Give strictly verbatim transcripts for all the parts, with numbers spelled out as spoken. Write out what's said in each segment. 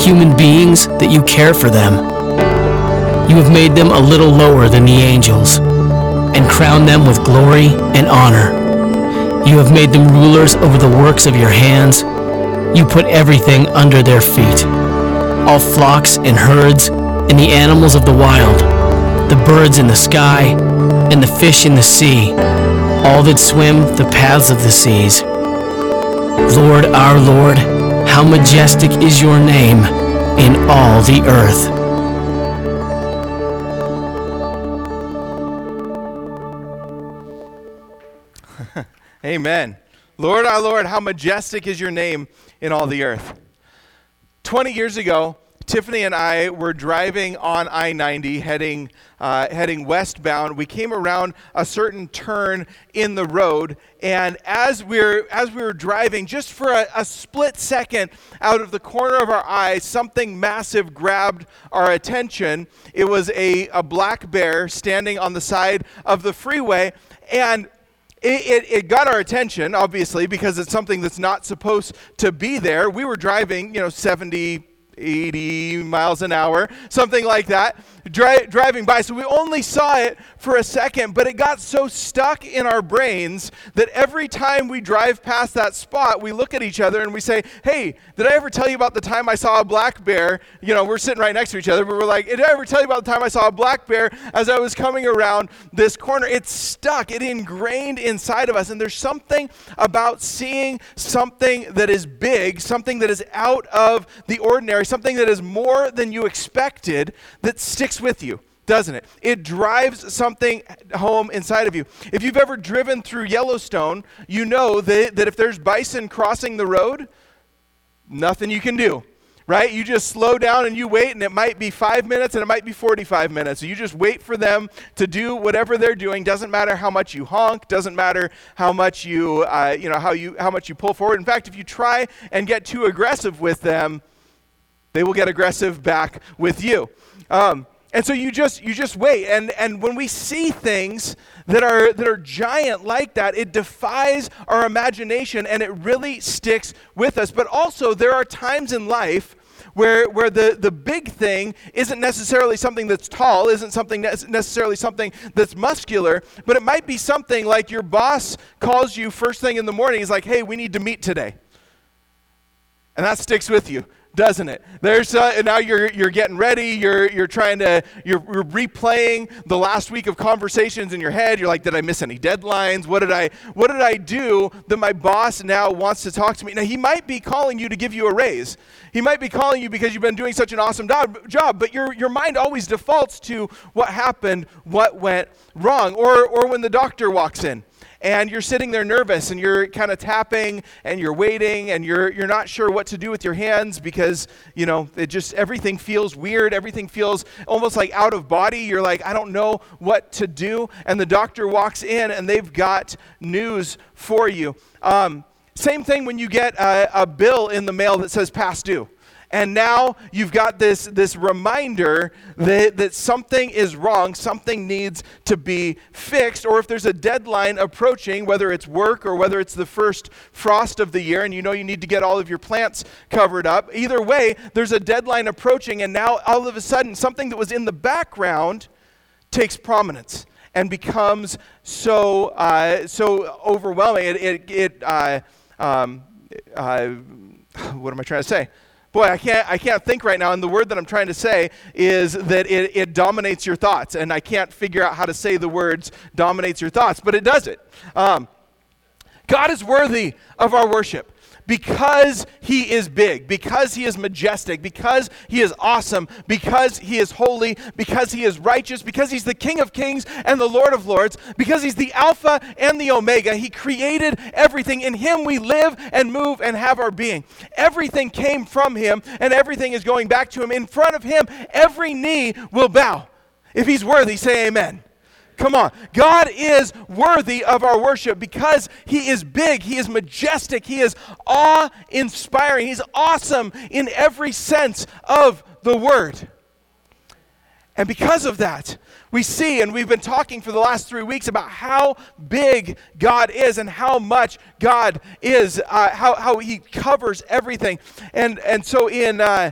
human beings that you care for them. You have made them a little lower than the angels and crowned them with glory and honor. You have made them rulers over the works of your hands. You put everything under their feet, all flocks and herds and the animals of the wild, the birds in the sky and the fish in the sea, all that swim the paths of the seas. Lord, our Lord, how majestic is your name in all the earth. Amen. Lord, our Lord, how majestic is your name in all the earth. twenty years ago, Tiffany and I were driving on I ninety heading uh, heading westbound. We came around a certain turn in the road, and as we were as we were driving, just for a, a split second, out of the corner of our eyes, something massive grabbed our attention. It was a, a black bear standing on the side of the freeway, and It, it, it got our attention, obviously, because it's something that's not supposed to be there. We were driving, you know, seventy, eighty miles an hour, something like that, dri- driving by. So we only saw it for a second, but it got so stuck in our brains that every time we drive past that spot, we look at each other and we say, hey, did I ever tell you about the time I saw a black bear? You know, we're sitting right next to each other, but we're like, did I ever tell you about the time I saw a black bear as I was coming around this corner? It's stuck, it ingrained inside of us, and there's something about seeing something that is big, something that is out of the ordinary, something that is more than you expected, that sticks with you, doesn't it? It drives something home inside of you. If you've ever driven through Yellowstone, you know that, that if there's bison crossing the road, nothing you can do, right? You just slow down and you wait, and it might be five minutes and it might be forty-five minutes. So you just wait for them to do whatever they're doing. Doesn't matter how much you honk, doesn't matter how much you, uh, you know, how you, how much you pull forward. In fact, if you try and get too aggressive with them, they will get aggressive back with you. Um, and so you just you just wait. And and when we see things that are that are giant like that, it defies our imagination and it really sticks with us. But also there are times in life where where the, the big thing isn't necessarily something that's tall, isn't something ne- necessarily something that's muscular, but it might be something like your boss calls you first thing in the morning. He's like, hey, we need to meet today. And that sticks with you, doesn't it? There's uh, and now you're you're getting ready. You're you're trying to you're, you're replaying the last week of conversations in your head. You're like, did I miss any deadlines? What did I what did I do that my boss now wants to talk to me? Now he might be calling you to give you a raise. He might be calling you because you've been doing such an awesome do- job. But your your mind always defaults to what happened, what went wrong, or or when the doctor walks in. And you're sitting there nervous, and you're kind of tapping, and you're waiting, and you're you're not sure what to do with your hands because, you know, it just, everything feels weird. Everything feels almost like out of body. You're like, I don't know what to do. And the doctor walks in, and they've got news for you. Um, same thing when you get a, a bill in the mail that says past due. And now you've got this, this reminder that, that something is wrong, something needs to be fixed, or if there's a deadline approaching, whether it's work or whether it's the first frost of the year, and you know you need to get all of your plants covered up. Either way, there's a deadline approaching, and now all of a sudden, something that was in the background takes prominence and becomes so uh, so overwhelming. It, it, it uh, um, uh, what am I trying to say? Boy, I can't I can't think right now, and the word that I'm trying to say is that it, it dominates your thoughts, and I can't figure out how to say the words dominates your thoughts, but it does it. Um, God is worthy of our worship because he is big, because he is majestic, because he is awesome, because he is holy, because he is righteous, because he's the King of Kings and the Lord of Lords, because he's the Alpha and the Omega. He created everything. In him we live and move and have our being. Everything came from him, and everything is going back to him. In front of him, every knee will bow. If he's worthy, say amen. Come on. God is worthy of our worship because he is big, he is majestic, he is awe-inspiring, he's awesome in every sense of the word. And because of that, we see, and we've been talking for the last three weeks about how big God is and how much God is, uh, how, how he covers everything. And, and so in... Uh,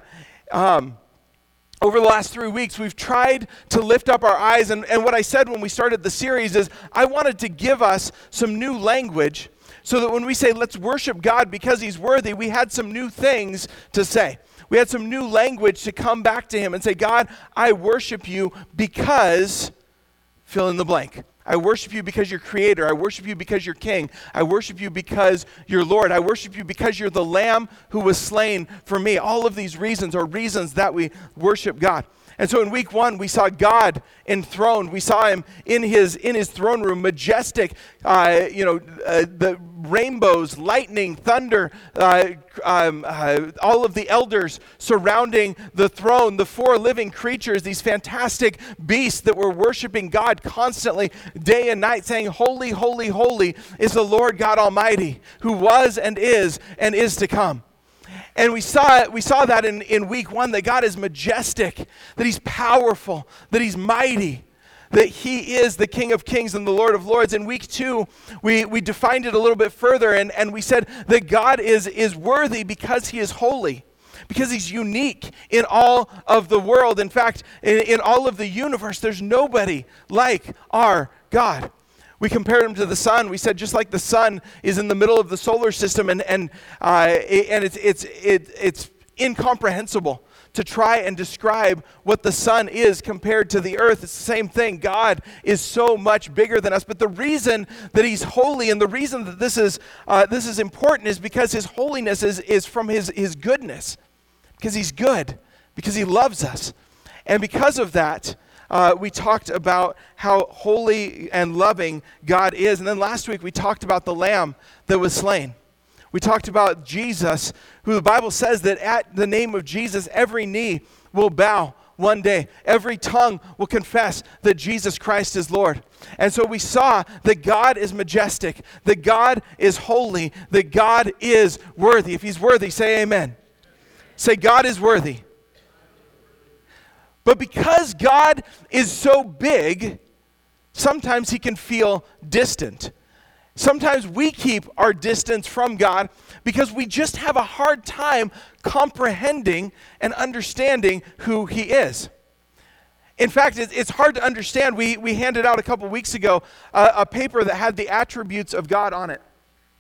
Um, over the last three weeks, we've tried to lift up our eyes, and, and what I said when we started the series is I wanted to give us some new language so that when we say, let's worship God because he's worthy, we had some new things to say. We had some new language to come back to him and say, God, I worship you because, fill in the blank. I worship you because you're creator. I worship you because you're king. I worship you because you're Lord. I worship you because you're the lamb who was slain for me. All of these reasons are reasons that we worship God. And so in week one, we saw God enthroned. We saw him in his in his throne room, majestic, uh, you know, uh, the rainbows, lightning, thunder, uh, um, uh, all of the elders surrounding the throne, the four living creatures, these fantastic beasts that were worshiping God constantly, day and night, saying, holy, holy, holy is the Lord God Almighty, who was and is and is to come. And we saw it, we saw that in, in week one, that God is majestic, that he's powerful, that he's mighty, that he is the King of Kings and the Lord of Lords. In week two, we, we defined it a little bit further, and, and we said that God is, is worthy because he is holy, because he's unique in all of the world. In fact, in, in all of the universe, there's nobody like our God. We compared him to the sun. We said just like the sun is in the middle of the solar system, and and uh, and it's it's it, it's incomprehensible to try and describe what the sun is compared to the earth. It's the same thing. God is so much bigger than us. But the reason that he's holy, and the reason that this is uh, this is important, is because his holiness is is from his his goodness, because he's good, because he loves us, and because of that. Uh, we talked about how holy and loving God is. And then last week we talked about the lamb that was slain. We talked about Jesus, who the Bible says that at the name of Jesus, every knee will bow one day. Every tongue will confess that Jesus Christ is Lord. And so we saw that God is majestic, that God is holy, that God is worthy. If he's worthy, say amen. Say, God is worthy. But because God is so big, sometimes he can feel distant. Sometimes we keep our distance from God because we just have a hard time comprehending and understanding who he is. In fact, it's hard to understand. We, we handed out a couple weeks ago a, a paper that had the attributes of God on it.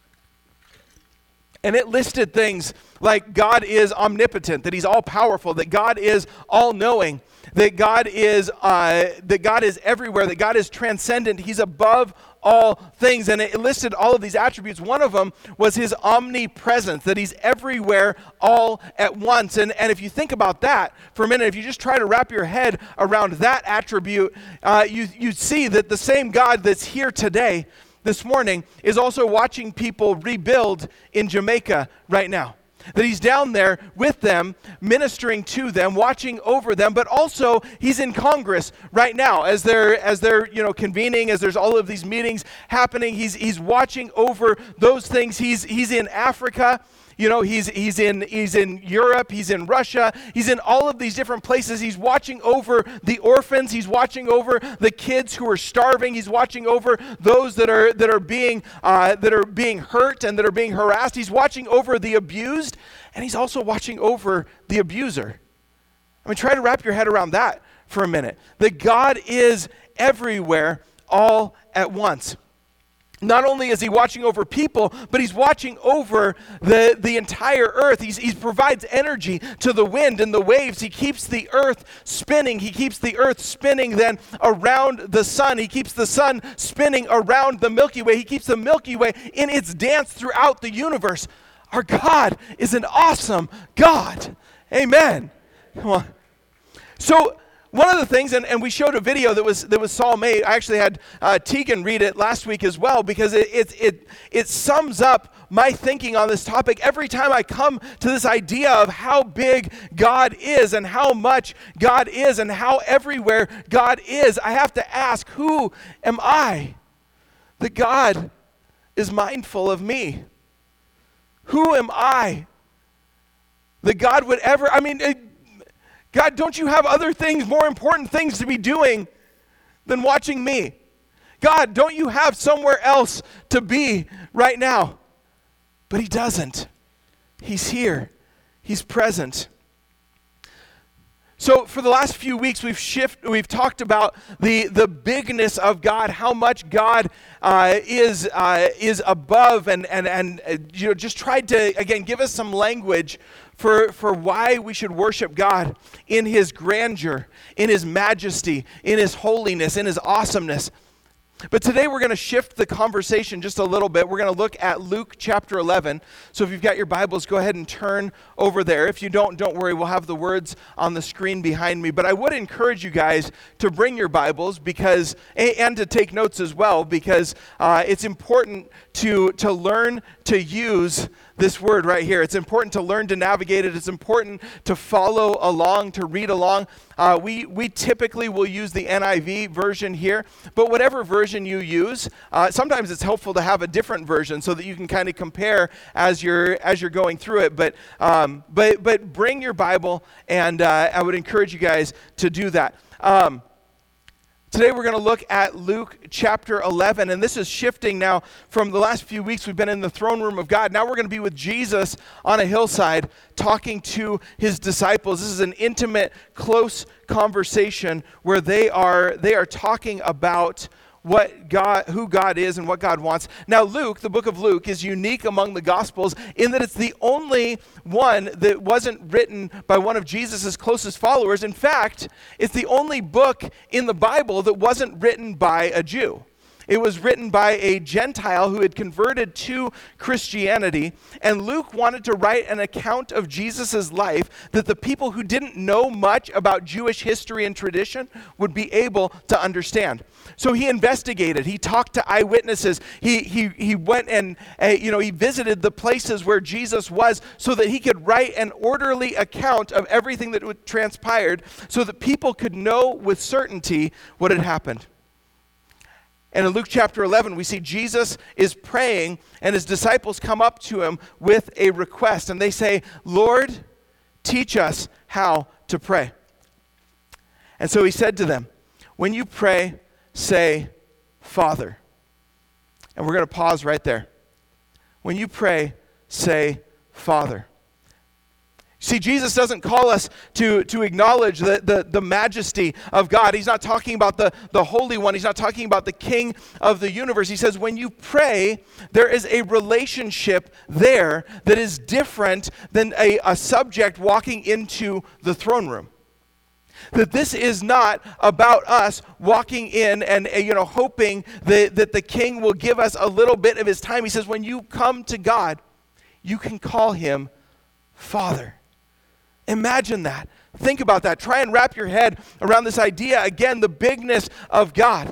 And it listed things like God is omnipotent, that he's all-powerful, that God is all-knowing, that God is uh, that God is everywhere, that God is transcendent, he's above all things. And it listed all of these attributes. One of them was his omnipresence, that he's everywhere all at once. And, and if you think about that for a minute, if you just try to wrap your head around that attribute, uh, you, you see that the same God that's here today, this morning, is also watching people rebuild in Jamaica right now. That he's down there with them, ministering to them, watching over them, but also he's in Congress right now as they're as they're you know convening, as there's all of these meetings happening. He's he's watching over those things. He's he's in Africa. You know, he's he's in he's in Europe, he's in Russia, he's in all of these different places. He's watching over the orphans, he's watching over the kids who are starving, he's watching over those that are that are being uh, that are being hurt and that are being harassed. He's watching over the abused, and he's also watching over the abuser. I mean, try to wrap your head around that for a minute. That God is everywhere all at once. Not only is he watching over people, but he's watching over the, the entire earth. He's, he provides energy to the wind and the waves. He keeps the earth spinning. He keeps the earth spinning then around the sun. He keeps the sun spinning around the Milky Way. He keeps the Milky Way in its dance throughout the universe. Our God is an awesome God. Amen. Come on. So, one of the things, and, and we showed a video that was that was Saul made. I actually had uh, Tegan read it last week as well, because it, it it it sums up my thinking on this topic. Every time I come to this idea of how big God is and how much God is and how everywhere God is, I have to ask, who am I that God is mindful of me? Who am I that God would ever, I mean, it, God, don't you have other things, more important things to be doing than watching me? God, don't you have somewhere else to be right now? But he doesn't. He's here. He's present. So for the last few weeks, we've shift, we've talked about the, the bigness of God, how much God uh, is uh, is above, and and and uh, you know, just tried to again give us some language for for why we should worship God in His grandeur, in His majesty, in His holiness, in His awesomeness. But today we're going to shift the conversation just a little bit. We're going to look at Luke chapter eleven. So if you've got your Bibles, go ahead and turn over there. If you don't, don't worry. We'll have the words on the screen behind me. But I would encourage you guys to bring your Bibles because, and to take notes as well, because uh, it's important to, to learn to use this word right here. It's important to learn to navigate it. It's important to follow along, to read along. Uh, we, we typically will use the N I V version here, but whatever version you use, uh, sometimes it's helpful to have a different version so that you can kind of compare as you're as you're going through it. But um, but but bring your Bible, and uh, I would encourage you guys to do that. Um, Today we're going to look at Luke chapter eleven, and this is shifting now from the last few weeks. We've been in the throne room of God. Now we're going to be with Jesus on a hillside talking to his disciples. This is an intimate, close conversation where they are they are talking about what God, who God is and what God wants. Now Luke, the book of Luke, is unique among the Gospels in that it's the only one that wasn't written by one of Jesus' closest followers. In fact, it's the only book in the Bible that wasn't written by a Jew. It was written by a Gentile who had converted to Christianity, and Luke wanted to write an account of Jesus' life that the people who didn't know much about Jewish history and tradition would be able to understand. So he investigated. He talked to eyewitnesses. He he he went and uh, you know he visited the places where Jesus was, so that he could write an orderly account of everything that would transpired, so that people could know with certainty what had happened. And in Luke chapter eleven, we see Jesus is praying, and his disciples come up to him with a request, and they say, "Lord, teach us how to pray." And so he said to them, "When you pray, say, Father." And we're going to pause right there. When you pray, say, Father. See, Jesus doesn't call us to, to acknowledge the, the, the majesty of God. He's not talking about the, the Holy One. He's not talking about the King of the universe. He says when you pray, there is a relationship there that is different than a, a subject walking into the throne room. That this is not about us walking in and, you know, hoping that, that the King will give us a little bit of his time. He says when you come to God, you can call him Father. Imagine that. Think about that. Try and wrap your head around this idea. Again, the bigness of God.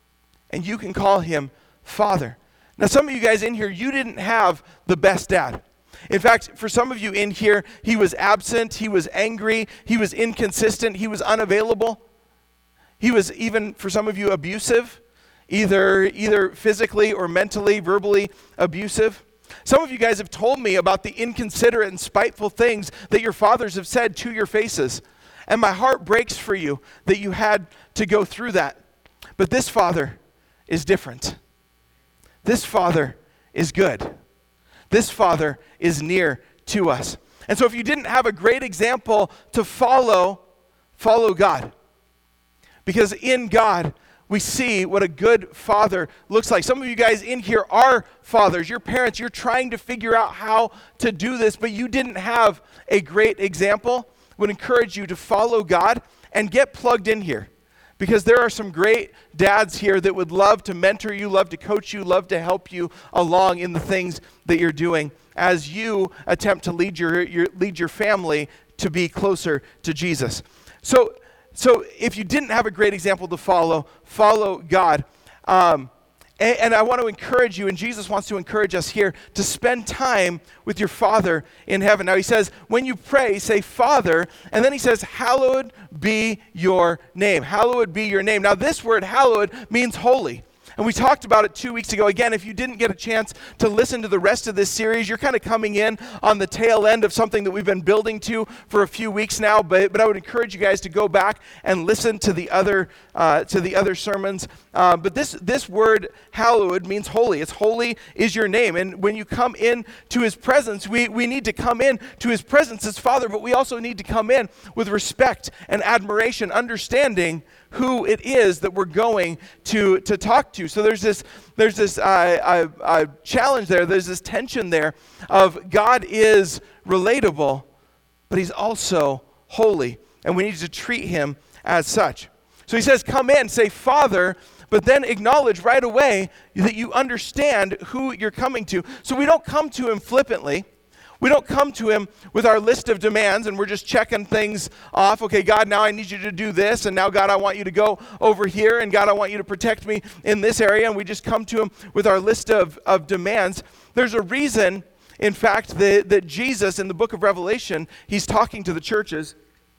And you can call him Father. Now, some of you guys in here, you didn't have the best dad. In fact, for some of you in here, he was absent, he was angry, he was inconsistent, he was unavailable. He was even, for some of you, abusive, either, either physically or mentally, verbally abusive. Some of you guys have told me about the inconsiderate and spiteful things that your fathers have said to your faces. And my heart breaks for you that you had to go through that. But this Father is different. This Father is good. This Father is near to us. And so if you didn't have a great example to follow, follow God. Because in God, we see what a good father looks like. Some of you guys in here are fathers. You're parents. You're trying to figure out how to do this, but you didn't have a great example. I would encourage you to follow God and get plugged in here, because there are some great dads here that would love to mentor you, love to coach you, love to help you along in the things that you're doing as you attempt to lead your, your lead your family to be closer to Jesus. So So if you didn't have a great example to follow, follow God. Um, and, and I want to encourage you, and Jesus wants to encourage us here, to spend time with your Father in heaven. Now he says, when you pray, say Father, and then he says, hallowed be your name. Hallowed be your name. Now this word hallowed means holy. And we talked about it two weeks ago. Again, if you didn't get a chance to listen to the rest of this series, you're kind of coming in on the tail end of something that we've been building to for a few weeks now. But, but I would encourage you guys to go back and listen to the other uh, to the other sermons. Uh, but this this word hallowed means holy. It's holy is your name. And when you come in to his presence, we, we need to come in to his presence as Father, but we also need to come in with respect and admiration, understanding who it is that we're going to, to talk to. So there's this there's this uh, uh, uh, challenge there. There's this tension there of God is relatable, but he's also holy, and we need to treat him as such. So he says, come in, say Father, but then acknowledge right away that you understand who you're coming to. So we don't come to him flippantly. We don't come to him with our list of demands and we're just checking things off. Okay, God, now I need you to do this. And now, God, I want you to go over here. And God, I want you to protect me in this area. And we just come to him with our list of, of demands. There's a reason, in fact, that, that Jesus in the book of Revelation, he's talking to the churches.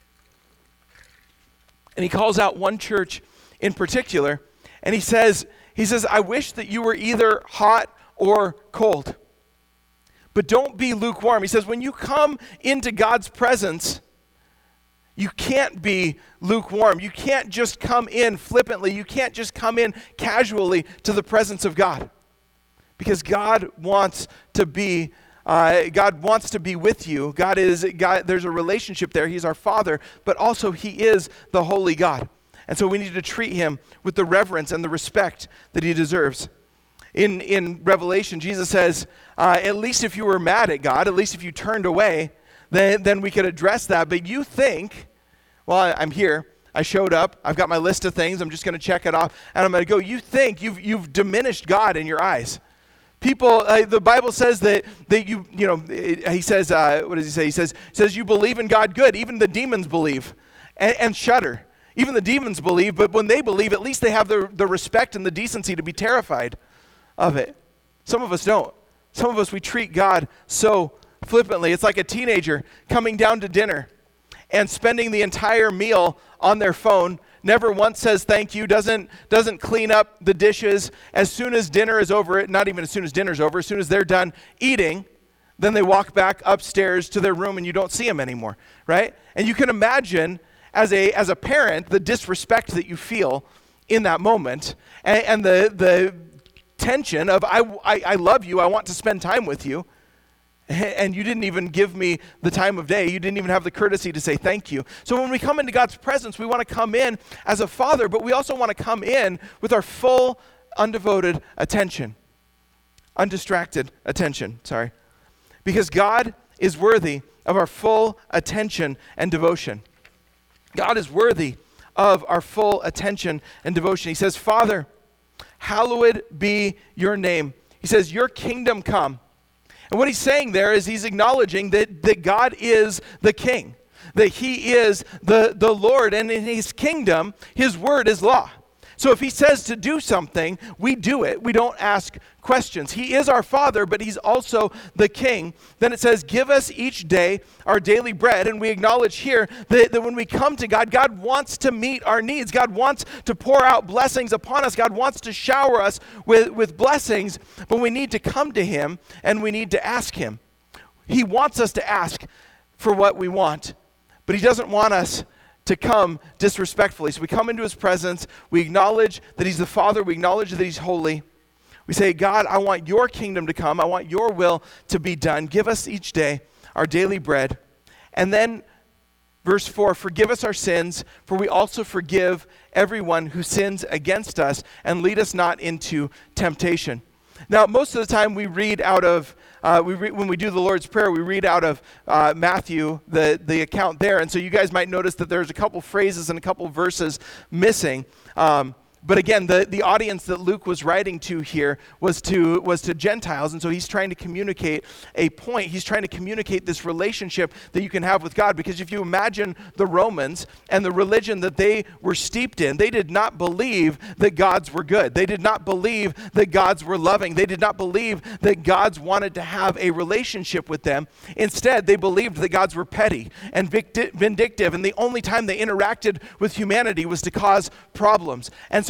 And he calls out one church in particular. And he says, he says, I wish that you were either hot or cold. But don't be lukewarm. He says, when you come into God's presence, you can't be lukewarm. You can't just come in flippantly. You can't just come in casually to the presence of God. Because God wants to be, uh, God wants to be with you. God is, God, there's a relationship there. He's our Father, but also he is the holy God. And so we need to treat him with the reverence and the respect that he deserves. In in Revelation, Jesus says, uh, at least if you were mad at God, at least if you turned away, then, then we could address that. But you think, well, I, I'm here. I showed up. I've got my list of things. I'm just going to check it off, and I'm going to go. You think you've you've diminished God in your eyes. People, uh, the Bible says that that you you know. It, he says, uh, what does he say? He says says you believe in God. Good. Even the demons believe, and, and shudder. Even the demons believe, but when they believe, at least they have the the respect and the decency to be terrified of it. Some of us don't. Some of us, we treat God so flippantly. It's like a teenager coming down to dinner and spending the entire meal on their phone, never once says thank you, doesn't doesn't clean up the dishes. As soon as dinner is over, not even as soon as dinner's over, as soon as they're done eating, then they walk back upstairs to their room and you don't see them anymore, right? And you can imagine as a as a parent the disrespect that you feel in that moment, and, and the the tension of I, I I love you, I want to spend time with you, and you didn't even give me the time of day. You didn't even have the courtesy to say thank you. So when we come into God's presence, we want to come in as a father, but we also want to come in with our full, undevoted attention, undistracted attention, sorry, because God is worthy of our full attention and devotion. God is worthy of our full attention and devotion. He says, Father, hallowed be your name. He says, your kingdom come. And what he's saying there is he's acknowledging that, that God is the king, that he is the, the Lord, and in his kingdom, his word is law. So if he says to do something, we do it. We don't ask questions. He is our Father, but he's also the King. Then it says, give us each day our daily bread. And we acknowledge here that, that when we come to God, God wants to meet our needs. God wants to pour out blessings upon us. God wants to shower us with, with blessings, but we need to come to him and we need to ask him. He wants us to ask for what we want, but he doesn't want us to come disrespectfully. So we come into his presence, we acknowledge that he's the Father, we acknowledge that he's holy. We say, God, I want your kingdom to come, I want your will to be done. Give us each day our daily bread. And then verse four, forgive us our sins, for we also forgive everyone who sins against us, and lead us not into temptation. Now, most of the time we read out of, uh, we re- when we do the Lord's Prayer, we read out of uh, Matthew, the, the account there. And so you guys might notice that there's a couple phrases and a couple verses missing. Um, But again, the, the audience that Luke was writing to here was to was to Gentiles, and so he's trying to communicate a point. He's trying to communicate this relationship that you can have with God, because if you imagine the Romans and the religion that they were steeped in, they did not believe that gods were good. They did not believe that gods were loving. They did not believe that gods wanted to have a relationship with them. Instead, they believed that gods were petty and vindictive, and the only time they interacted with humanity was to cause problems. And so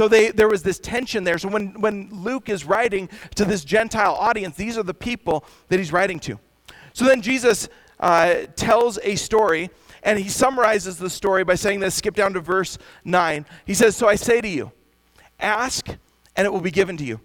so they, there was this tension there. So when, when Luke is writing to this Gentile audience, these are the people that he's writing to. So then Jesus uh, tells a story, and he summarizes the story by saying this. Skip down to verse nine. He says, "So I say to you, ask, and it will be given to you.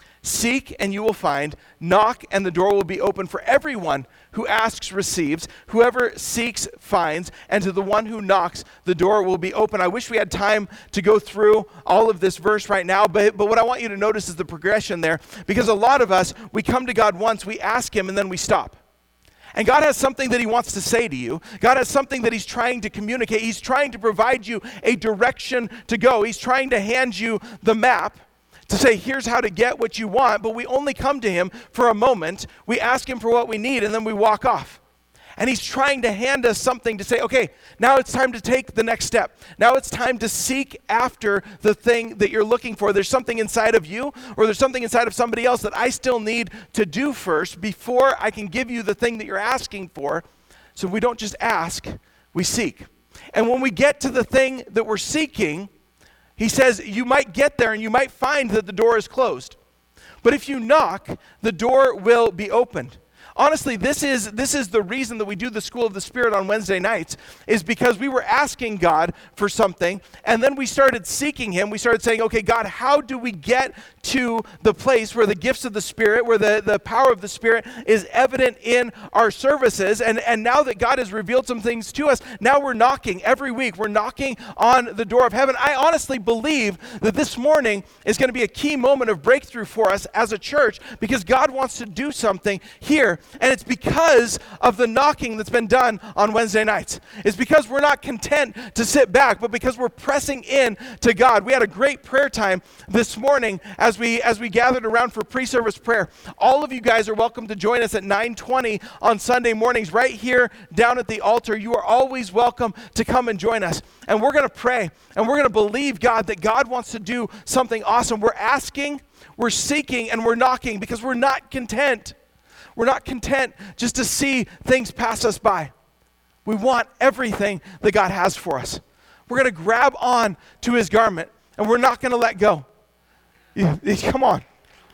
Seek, and you will find. Knock, and the door will be open. For everyone who asks receives. Whoever seeks finds. And to the one who knocks, the door will be open." I wish we had time to go through all of this verse right now, but, but what I want you to notice is the progression there. Because a lot of us, we come to God once, we ask him, and then we stop. And God has something that he wants to say to you. God has something that he's trying to communicate. He's trying to provide you a direction to go. He's trying to hand you the map to say, here's how to get what you want, but we only come to him for a moment. We ask him for what we need, and then we walk off. And he's trying to hand us something to say, okay, now it's time to take the next step. Now it's time to seek after the thing that you're looking for. There's something inside of you, or there's something inside of somebody else that I still need to do first before I can give you the thing that you're asking for. So we don't just ask, we seek. And when we get to the thing that we're seeking, he says you might get there and you might find that the door is closed. But if you knock, the door will be opened. Honestly, this is this is the reason that we do the School of the Spirit on Wednesday nights, is because we were asking God for something, and then we started seeking him. We started saying, okay, God, how do we get to the place where the gifts of the Spirit, where the, the power of the Spirit is evident in our services? And, and now that God has revealed some things to us, now we're knocking every week. We're knocking on the door of heaven. I honestly believe that this morning is going to be a key moment of breakthrough for us as a church, because God wants to do something here. And it's because of the knocking that's been done on Wednesday nights. It's because we're not content to sit back, but because we're pressing in to God. We had a great prayer time this morning as we as we gathered around for pre-service prayer. All of you guys are welcome to join us at nine twenty on Sunday mornings right here down at the altar. You are always welcome to come and join us. And we're going to pray, and we're going to believe God that God wants to do something awesome. We're asking, we're seeking, and we're knocking because we're not content. We're not content just to see things pass us by. We want everything that God has for us. We're going to grab on to his garment, and we're not going to let go. Yeah, come on.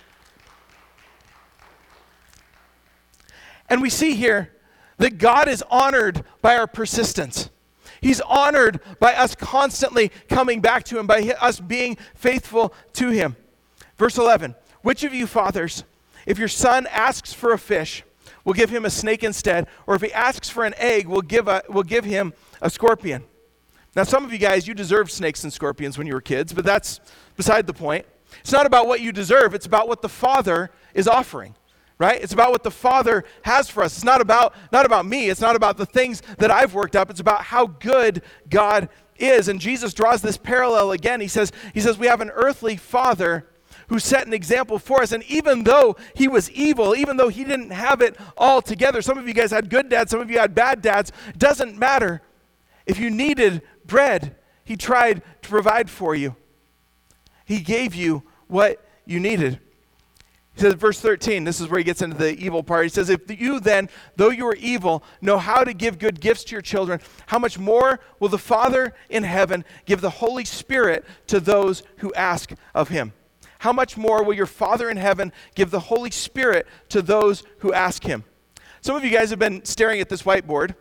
And we see here that God is honored by our persistence. He's honored by us constantly coming back to him, by us being faithful to him. Verse eleven, which of you fathers, if your son asks for a fish, will give him a snake instead, or if he asks for an egg, will give a will give him a scorpion? Now, some of you guys, you deserved snakes and scorpions when you were kids, but that's beside the point. It's not about what you deserve. It's about what the Father is offering, right? It's about what the Father has for us. It's not about not about me. It's not about the things that I've worked up. It's about how good God is. And Jesus draws this parallel again. He says, he says, we have an earthly father who set an example for us. And even though he was evil, even though he didn't have it all together, some of you guys had good dads, some of you had bad dads, doesn't matter. If you needed bread, he tried to provide for you. He gave you what you needed. He says, verse thirteen, this is where he gets into the evil part. He says, if you then, though you are evil, know how to give good gifts to your children, how much more will the Father in heaven give the Holy Spirit to those who ask of him? How much more will your Father in heaven give the Holy Spirit to those who ask him? Some of you guys have been staring at this whiteboard,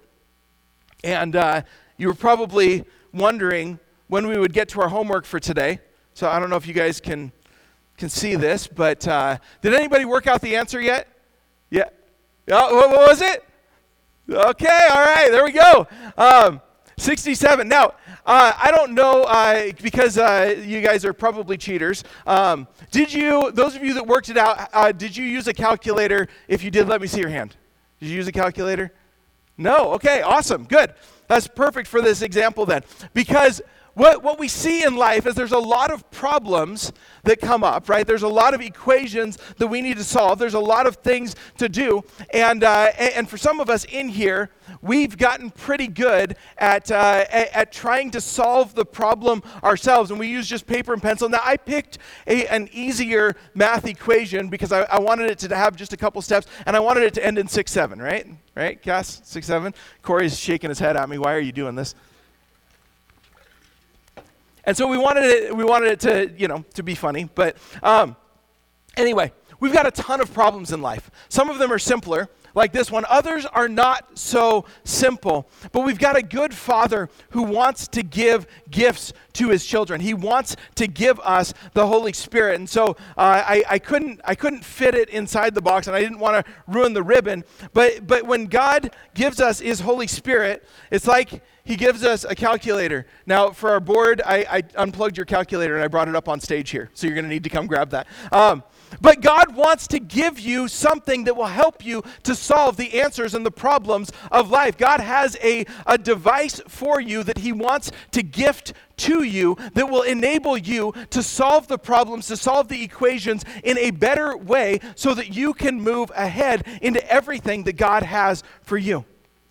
and uh, you were probably wondering when we would get to our homework for today. So I don't know if you guys can can see this, but uh, did anybody work out the answer yet? Yeah. Oh, what, what was it? Okay, all right, there we go. Um, sixty-seven. Now, uh, I don't know, uh, because uh, you guys are probably cheaters. Um, did you, those of you that worked it out, uh, did you use a calculator? If you did, let me see your hand. Did you use a calculator? No? Okay, awesome, good. That's perfect for this example then. Because what, what we see in life is there's a lot of problems that come up, right? There's a lot of equations that we need to solve. There's a lot of things to do. And uh, and, and for some of us in here, we've gotten pretty good at, uh, at at trying to solve the problem ourselves. And we use just paper and pencil. Now, I picked a, an easier math equation because I, I wanted it to have just a couple steps. And I wanted it to end in six seven, right? Right, Cass? six seven? Corey's shaking his head at me. Why are you doing this? And so we wanted it, we wanted it to, you know, to be funny. But um, anyway, we've got a ton of problems in life. Some of them are simpler, like this one. Others are not so simple. But we've got a good Father who wants to give gifts to his children. He wants to give us the Holy Spirit. And so uh, I, I couldn't I couldn't fit it inside the box, and I didn't want to ruin the ribbon. But but when God gives us his Holy Spirit, it's like he gives us a calculator. Now, for our board, I, I unplugged your calculator and I brought it up on stage here. So you're going to need to come grab that. Um, but God wants to give you something that will help you to solve the answers and the problems of life. God has a, a device for you that he wants to gift to you that will enable you to solve the problems, to solve the equations in a better way so that you can move ahead into everything that God has for you.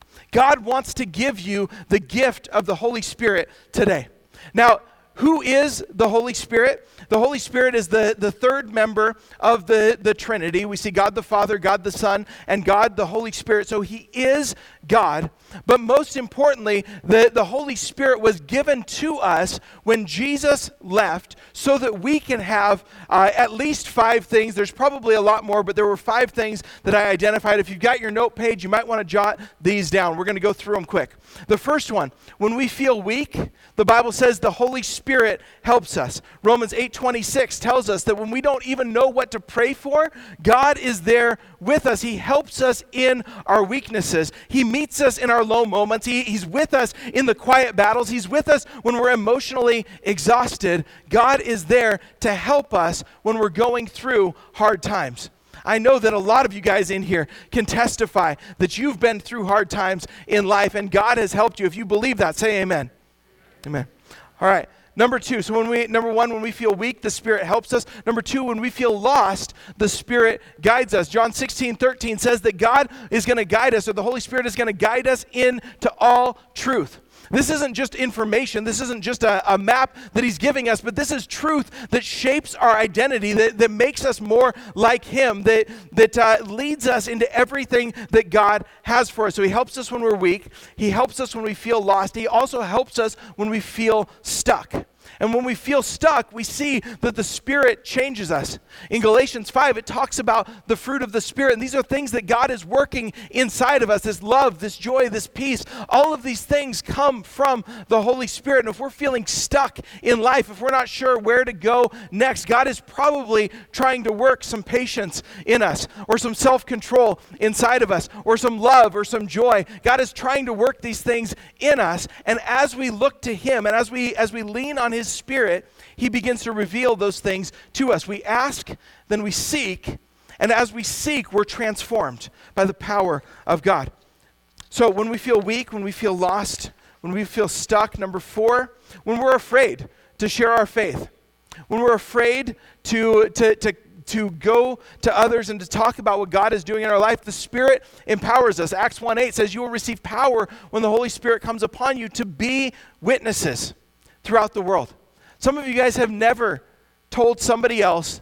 God wants to give you the gift of the Holy Spirit today. Now, who is the Holy Spirit? The Holy Spirit is the, the third member of the, the Trinity. We see God the Father, God the Son, and God the Holy Spirit. So he is God. But most importantly, the, the Holy Spirit was given to us when Jesus left so that we can have uh, at least five things. There's probably a lot more, but there were five things that I identified. If you've got your note page, you might want to jot these down. We're going to go through them quick. The first one, when we feel weak, the Bible says the Holy Spirit helps us. Romans eight twenty-six tells us that when we don't even know what to pray for, God is there with us. He helps us in our weaknesses. He meets us in our low moments. He, he's with us in the quiet battles. He's with us when we're emotionally exhausted. God is there to help us when we're going through hard times. I know that a lot of you guys in here can testify that you've been through hard times in life and God has helped you. If you believe that, say amen. Amen. All right. Number two, so when we, number one, when we feel weak, the Spirit helps us. Number two, when we feel lost, the Spirit guides us. John sixteen thirteen says that God is going to guide us, or the Holy Spirit is going to guide us into all truth. This isn't just information. This isn't just a, a map that he's giving us, but this is truth that shapes our identity, that, that makes us more like him, that, that uh, leads us into everything that God has for us. So he helps us when we're weak. He helps us when we feel lost. He also helps us when we feel stuck. And when we feel stuck, we see that the Spirit changes us. In Galatians five, it talks about the fruit of the Spirit. And these are things that God is working inside of us. This love, this joy, this peace. All of these things come from the Holy Spirit. And if we're feeling stuck in life, if we're not sure where to go next, God is probably trying to work some patience in us, or some self-control inside of us, or some love, or some joy. God is trying to work these things in us. And as we look to him, and as we as we lean on his Spirit, he begins to reveal those things to us. We ask, then we seek, and as we seek, we're transformed by the power of God. So when we feel weak, when we feel lost, when we feel stuck, number four, when we're afraid to share our faith, when we're afraid to, to, to, to go to others and to talk about what God is doing in our life, the Spirit empowers us. Acts one eight says you will receive power when the Holy Spirit comes upon you to be witnesses throughout the world. Some of you guys have never told somebody else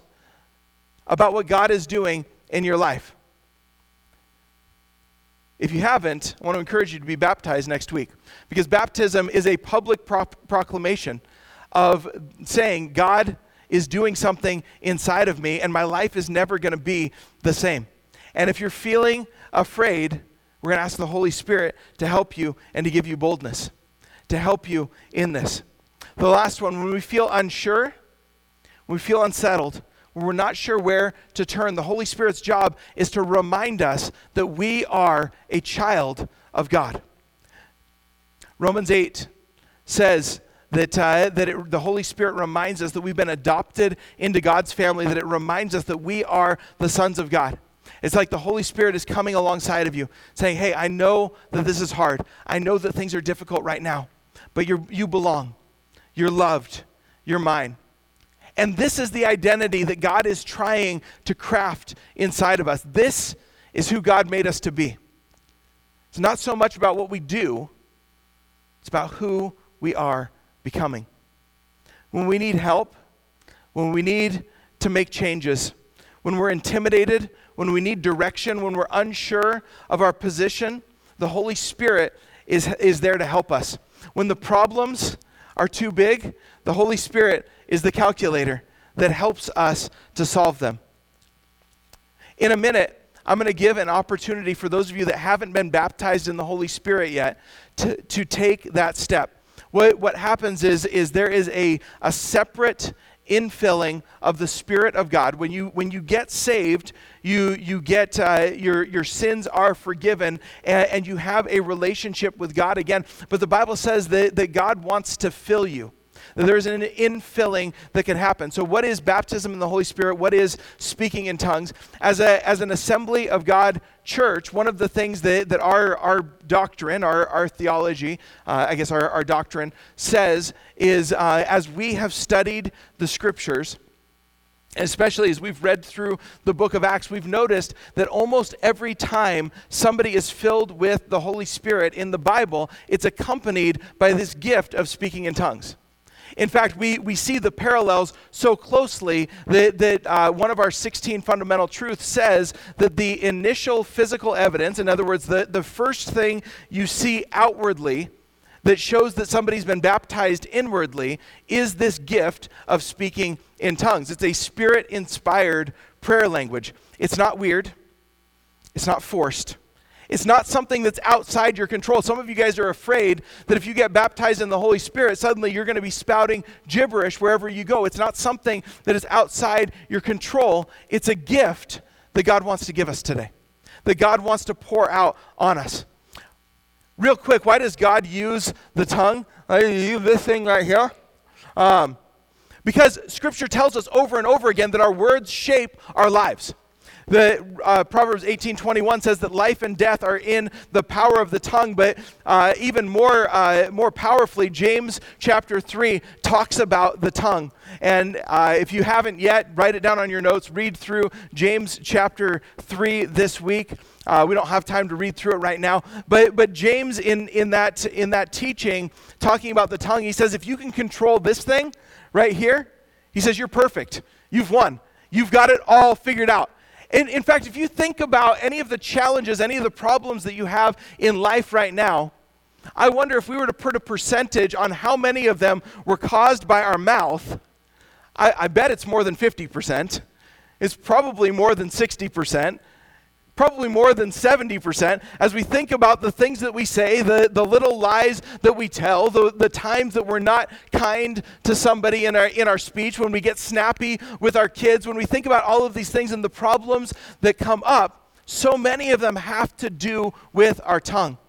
about what God is doing in your life. If you haven't, I want to encourage you to be baptized next week, because baptism is a public pro- proclamation of saying God is doing something inside of me and my life is never going to be the same. And if you're feeling afraid, we're going to ask the Holy Spirit to help you and to give you boldness, to help you in this. The last one, when we feel unsure, when we feel unsettled, when we're not sure where to turn, the Holy Spirit's job is to remind us that we are a child of God. Romans eight says that, uh, that it, the Holy Spirit reminds us that we've been adopted into God's family, that it reminds us that we are the sons of God. It's like the Holy Spirit is coming alongside of you, saying, hey, I know that this is hard. I know that things are difficult right now, but you're, you belong. You're loved. You're mine. And this is the identity that God is trying to craft inside of us. This is who God made us to be. It's not so much about what we do. It's about who we are becoming. When we need help, when we need to make changes, when we're intimidated, when we need direction, when we're unsure of our position, the Holy Spirit is, is there to help us. When the problems are too big, the Holy Spirit is the calculator that helps us to solve them. In a minute, I'm going to give an opportunity for those of you that haven't been baptized in the Holy Spirit yet to, to take that step. What, what happens is, is there is a, a separate infilling of the Spirit of God. When you when you get saved, you you get uh, your your sins are forgiven, and, and you have a relationship with God again. But the Bible says that, that God wants to fill you. There's an infilling that can happen. So what is baptism in the Holy Spirit? What is speaking in tongues? As a as an Assembly of God church, one of the things that, that our, our doctrine, our, our theology, uh, I guess our, our doctrine says is uh, as we have studied the scriptures, especially as we've read through the book of Acts, we've noticed that almost every time somebody is filled with the Holy Spirit in the Bible, it's accompanied by this gift of speaking in tongues. In fact, we, we see the parallels so closely that, that uh, one of our sixteen fundamental truths says that the initial physical evidence, in other words, the, the first thing you see outwardly that shows that somebody's been baptized inwardly, is this gift of speaking in tongues. It's a Spirit-inspired prayer language. It's not weird. It's not forced. It's not something that's outside your control. Some of you guys are afraid that if you get baptized in the Holy Spirit, suddenly you're going to be spouting gibberish wherever you go. It's not something that is outside your control. It's a gift that God wants to give us today, that God wants to pour out on us. Real quick, why does God use the tongue? I use this thing right here. Um, because Scripture tells us over and over again that our words shape our lives. The uh, Proverbs eighteen twenty-one says that life and death are in the power of the tongue, but uh, even more uh, more powerfully, James chapter three talks about the tongue. And uh, if you haven't yet, write it down on your notes. Read through James chapter three this week. Uh, we don't have time to read through it right now, but but James in in that in that teaching, talking about the tongue, he says if you can control this thing right here, he says you're perfect. You've won. You've got it all figured out. In, in fact, if you think about any of the challenges, any of the problems that you have in life right now, I wonder if we were to put a percentage on how many of them were caused by our mouth. I, I bet it's more than fifty percent. It's probably more than sixty percent. Probably more than seventy percent as we think about the things that we say, the, the little lies that we tell, the, the times that we're not kind to somebody in our in our speech, when we get snappy with our kids, when we think about all of these things and the problems that come up, so many of them have to do with our tongue.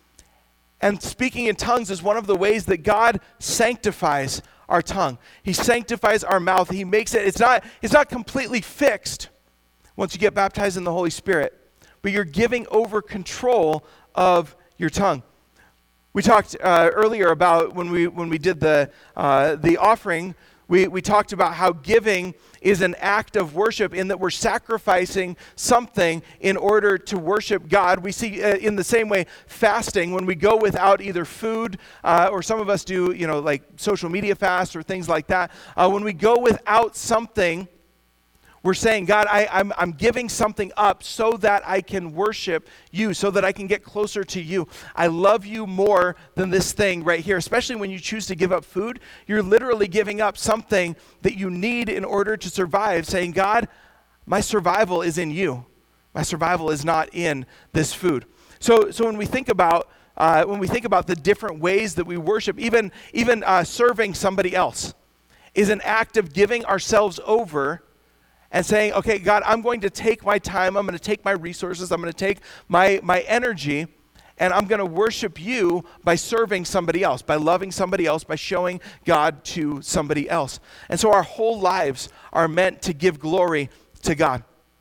And speaking in tongues is one of the ways that God sanctifies our tongue. He sanctifies our mouth. He makes it, it's not, it's not completely fixed once you get baptized in the Holy Spirit, but you're giving over control of your tongue. We talked uh, earlier about when we when we did the uh, the offering, we, we talked about how giving is an act of worship in that we're sacrificing something in order to worship God. We see uh, in the same way fasting, when we go without either food uh, or some of us do, you know, like social media fasts or things like that. Uh, when we go without something, we're saying, God, I, I'm, I'm giving something up so that I can worship you, so that I can get closer to you. I love you more than this thing right here. Especially when you choose to give up food, you're literally giving up something that you need in order to survive, saying, God, my survival is in you. My survival is not in this food. So, so when we think about uh, when we think about the different ways that we worship, even even uh, serving somebody else is an act of giving ourselves over and saying, okay, God, I'm going to take my time, I'm going to take my resources, I'm going to take my, my energy, and I'm going to worship you by serving somebody else, by loving somebody else, by showing God to somebody else. And so our whole lives are meant to give glory to God.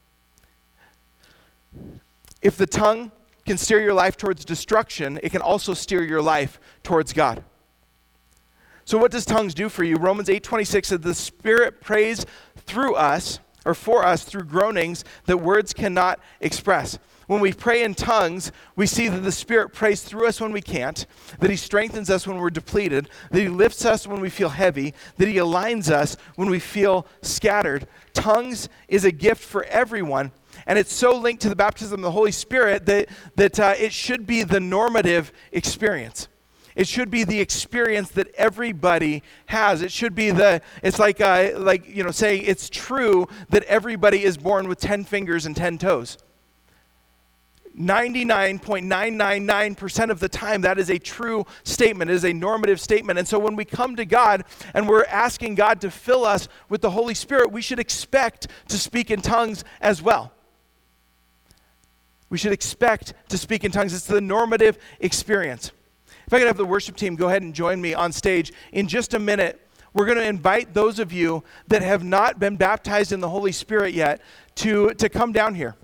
If the tongue can steer your life towards destruction, it can also steer your life towards God. So what does tongues do for you? Romans eight twenty-six says, the Spirit prays through us, or for us through groanings that words cannot express. When we pray in tongues, we see that the Spirit prays through us when we can't, that He strengthens us when we're depleted, that He lifts us when we feel heavy, that He aligns us when we feel scattered. Tongues is a gift for everyone, and it's so linked to the baptism of the Holy Spirit that, that uh, it should be the normative experience. It should be the experience that everybody has. It should be the, it's like, uh, like you know, saying it's true that everybody is born with ten fingers and ten toes. ninety-nine point nine nine nine percent of the time, that is a true statement. It is a normative statement. And so when we come to God and we're asking God to fill us with the Holy Spirit, we should expect to speak in tongues as well. We should expect to speak in tongues. It's the normative experience. If I could have the worship team go ahead and join me on stage. In just a minute, we're going to invite those of you that have not been baptized in the Holy Spirit yet to, to come down here.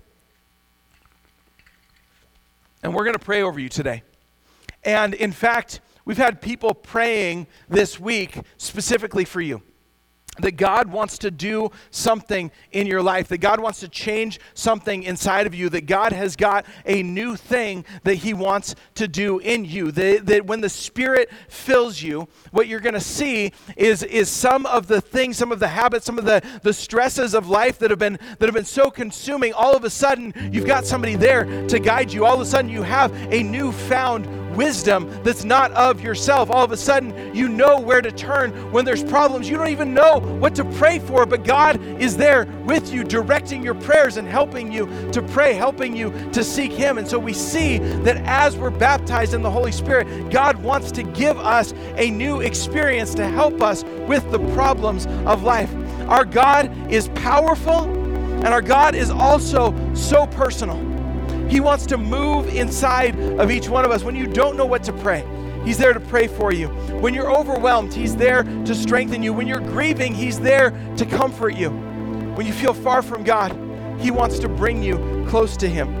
And we're going to pray over you today. And in fact, we've had people praying this week specifically for you. That God wants to do something in your life, that God wants to change something inside of you, that God has got a new thing that he wants to do in you. That, that when the Spirit fills you, what you're going to see is, is some of the things, some of the habits, some of the, the stresses of life that have been that have been so consuming, all of a sudden you've got somebody there to guide you. All of a sudden you have a newfound wisdom that's not of yourself. All of a sudden you know where to turn when there's problems. You don't even know what to pray for, but God is there with you, directing your prayers and helping you to pray, helping you to seek him. And so we see that as we're baptized in the Holy Spirit, God wants to give us a new experience to help us with the problems of life. Our God is powerful, and our God is also so personal. He wants to move inside of each one of us. When you don't know what to pray, he's there to pray for you. When you're overwhelmed, he's there to strengthen you. When you're grieving, he's there to comfort you. When you feel far from God, he wants to bring you close to him.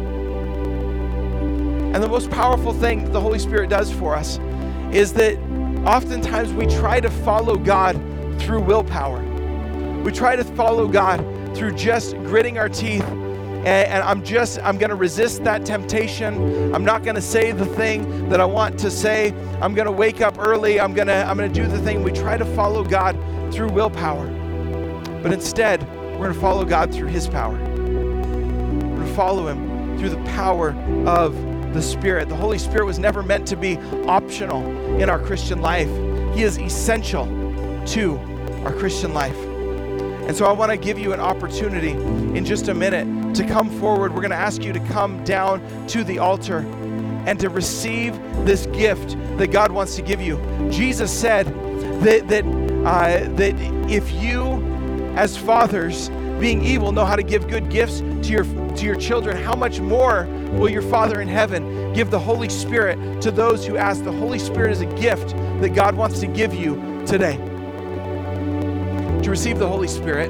And the most powerful thing the Holy Spirit does for us is that oftentimes we try to follow God through willpower. We try to follow God through just gritting our teeth. And I'm just, I'm going to resist that temptation. I'm not going to say the thing that I want to say. I'm going to wake up early. I'm going to, I'm going to do the thing. We try to follow God through willpower. But instead, we're going to follow God through his power. We're going to follow him through the power of the Spirit. The Holy Spirit was never meant to be optional in our Christian life. He is essential to our Christian life. And so I want to give you an opportunity in just a minute to come forward. We're going to ask you to come down to the altar and to receive this gift that God wants to give you. Jesus said that that uh, that if you, as fathers, being evil, know how to give good gifts to your to your children, how much more will your Father in heaven give the Holy Spirit to those who ask? The Holy Spirit is a gift that God wants to give you today. To receive the Holy Spirit,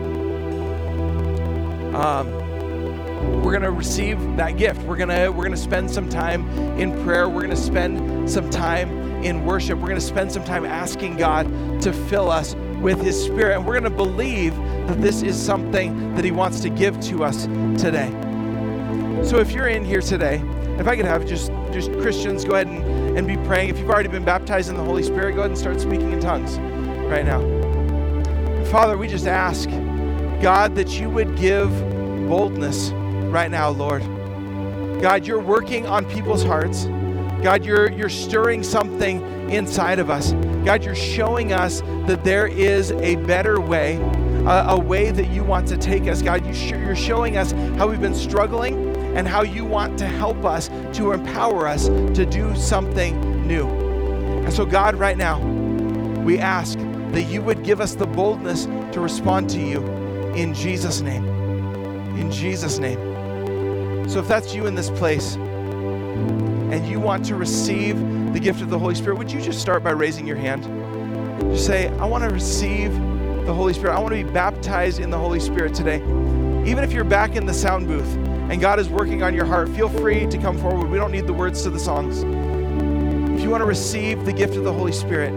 um, we're going to receive that gift. We're going to we're going to spend some time in prayer. We're going to spend some time in worship. We're going to spend some time asking God to fill us with his Spirit. And we're going to believe that this is something that he wants to give to us today. So if you're in here today, if I could have just, just Christians go ahead and, and be praying. If you've already been baptized in the Holy Spirit, go ahead and start speaking in tongues right now. Father, we just ask, God, that you would give boldness right now, Lord. God, you're working on people's hearts. God, you're you're stirring something inside of us. God, you're showing us that there is a better way, a, a way that you want to take us. God, you sh- you're showing us how we've been struggling and how you want to help us, to empower us to do something new. And so, God, right now, we ask that you would give us the boldness to respond to you in Jesus' name. In Jesus' name. So if that's you in this place and you want to receive the gift of the Holy Spirit, would you just start by raising your hand? Just say, I want to receive the Holy Spirit. I want to be baptized in the Holy Spirit today. Even if you're back in the sound booth and God is working on your heart, feel free to come forward. We don't need the words to the songs. If you want to receive the gift of the Holy Spirit,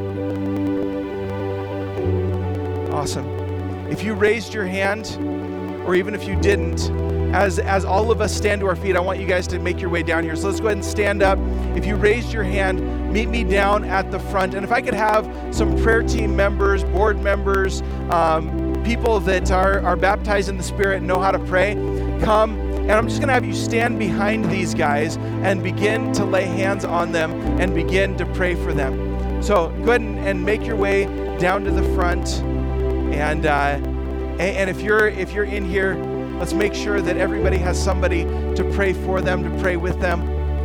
awesome. If you raised your hand, or even if you didn't, as as all of us stand to our feet, I want you guys to make your way down here. So let's go ahead and stand up. If you raised your hand, meet me down at the front. And if I could have some prayer team members, board members, um, people that are, are baptized in the Spirit and know how to pray, come. And I'm just going to have you stand behind these guys and begin to lay hands on them and begin to pray for them. So go ahead and, and make your way down to the front. And, uh, and and if you're if you're in here, let's make sure that everybody has somebody to pray for them, to pray with them.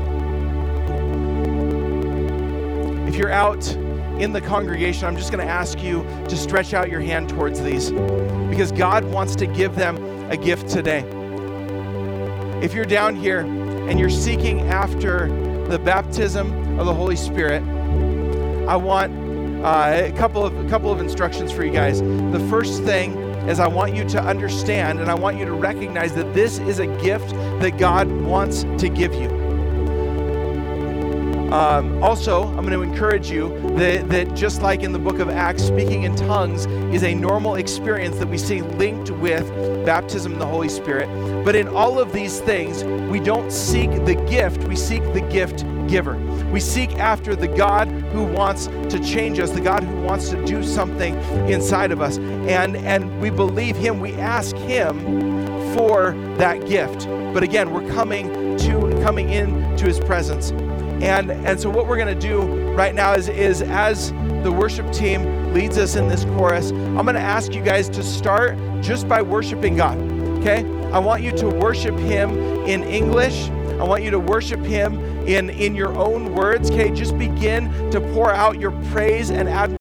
If you're out in the congregation, I'm just going to ask you to stretch out your hand towards these, because God wants to give them a gift today. If you're down here and you're seeking after the baptism of the Holy Spirit, I want uh, a couple of a couple of instructions for you guys. The first thing is I want you to understand and I want you to recognize that this is a gift that God wants to give you. Um, also, I'm going to encourage you that, that just like in the book of Acts, speaking in tongues is a normal experience that we see linked with baptism in the Holy Spirit. But in all of these things, we don't seek the gift, we seek the gift giver. We seek after the God who wants to change us, the God who wants to do something inside of us. And, and we believe him, we ask him for that gift. But again, we're coming to coming into his presence. And and so what we're going to do right now is, is as the worship team leads us in this chorus, I'm going to ask you guys to start just by worshiping God, okay? I want you to worship him in English. I want you to worship him in, in your own words, okay? Just begin to pour out your praise and admiration